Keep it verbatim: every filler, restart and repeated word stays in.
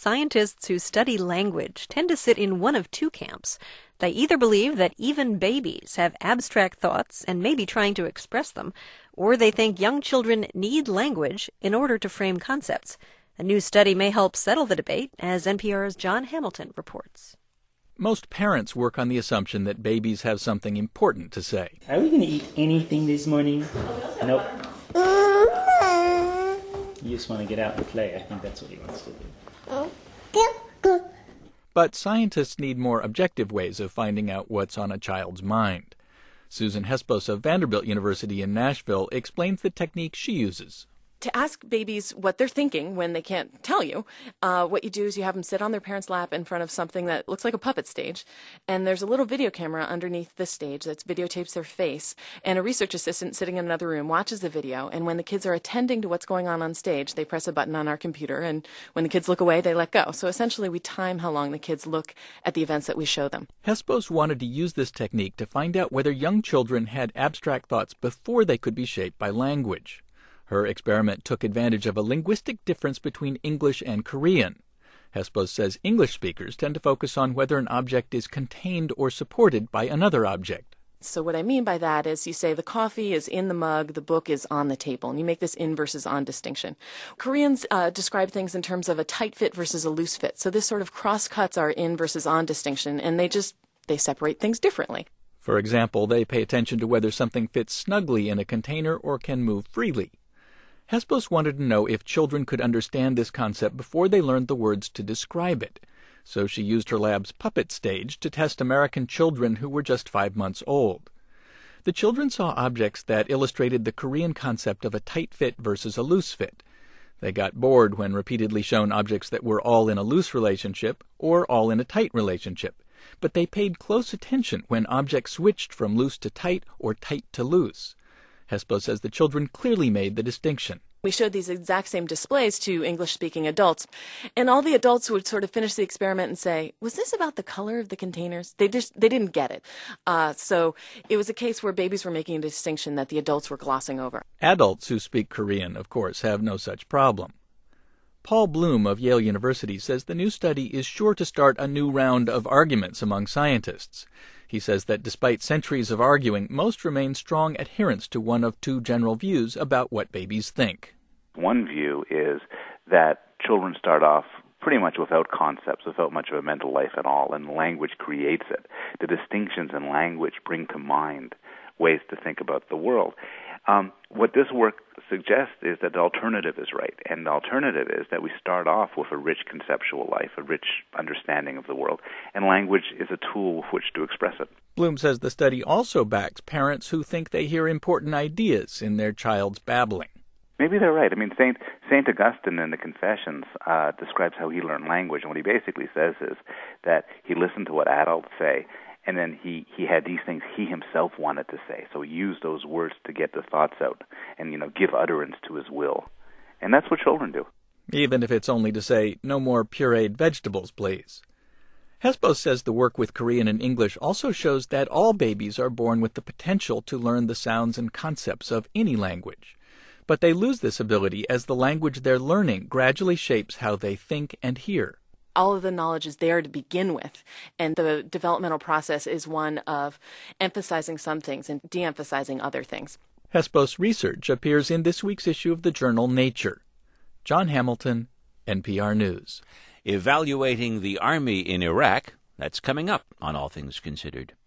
scientists who study language tend to sit in one of two camps. They either believe that even babies have abstract thoughts and may be trying to express them, or they think young children need language in order to frame concepts. A new study may help settle the debate, as N P R's John Hamilton reports. Most parents work on the assumption that babies have something important to say. Are we going to eat anything this morning? Nope. You just want to get out and play. I think that's what he wants to do. But scientists need more objective ways of finding out what's on a child's mind. Susan Hespos of Vanderbilt University in Nashville explains the technique she uses. To ask babies what they're thinking when they can't tell you, uh, what you do is you have them sit on their parent's lap in front of something that looks like a puppet stage, and there's a little video camera underneath the stage that videotapes their face, and a research assistant sitting in another room watches the video, and when the kids are attending to what's going on on stage, they press a button on our computer, and when the kids look away, they let go. So essentially, we time how long the kids look at the events that we show them. Hespos wanted to use this technique to find out whether young children had abstract thoughts before they could be shaped by language. Her experiment took advantage of a linguistic difference between English and Korean. Hespos says English speakers tend to focus on whether an object is contained or supported by another object. So what I mean by that is you say the coffee is in the mug, the book is on the table, and you make this in versus on distinction. Koreans uh, describe things in terms of a tight fit versus a loose fit. So this sort of cross-cuts our in versus on distinction, and they just, they separate things differently. For example, they pay attention to whether something fits snugly in a container or can move freely. Hespos wanted to know if children could understand this concept before they learned the words to describe it. So she used her lab's puppet stage to test American children who were just five months old. The children saw objects that illustrated the Korean concept of a tight fit versus a loose fit. They got bored when repeatedly shown objects that were all in a loose relationship or all in a tight relationship. But they paid close attention when objects switched from loose to tight or tight to loose. Hespos says the children clearly made the distinction. We showed these exact same displays to English-speaking adults, and all the adults would sort of finish the experiment and say, was this about the color of the containers? They just they didn't get it. Uh, so it was a case where babies were making a distinction that the adults were glossing over. Adults who speak Korean, of course, have no such problem. Paul Bloom of Yale University says the new study is sure to start a new round of arguments among scientists. He says that despite centuries of arguing, most remain strong adherents to one of two general views about what babies think. One view is that children start off pretty much without concepts, without much of a mental life at all, and language creates it. The distinctions in language bring to mind ways to think about the world. Um, what this work suggests is that the alternative is right, and the alternative is that we start off with a rich conceptual life, a rich understanding of the world, and language is a tool with which to express it. Bloom says the study also backs parents who think they hear important ideas in their child's babbling. Maybe they're right. I mean, Saint Saint Augustine in the Confessions uh, describes how he learned language, and what he basically says is that he listened to what adults say, and then he, he had these things he himself wanted to say. So he used those words to get the thoughts out and, you know, give utterance to his will. And that's what children do. Even if it's only to say, no more pureed vegetables, please. Hespos says the work with Korean and English also shows that all babies are born with the potential to learn the sounds and concepts of any language. But they lose this ability as the language they're learning gradually shapes how they think and hear. All of the knowledge is there to begin with, and the developmental process is one of emphasizing some things and de-emphasizing other things. Hespos research appears in this week's issue of the journal Nature. John Hamilton, N P R News. Evaluating the Army in Iraq, that's coming up on All Things Considered.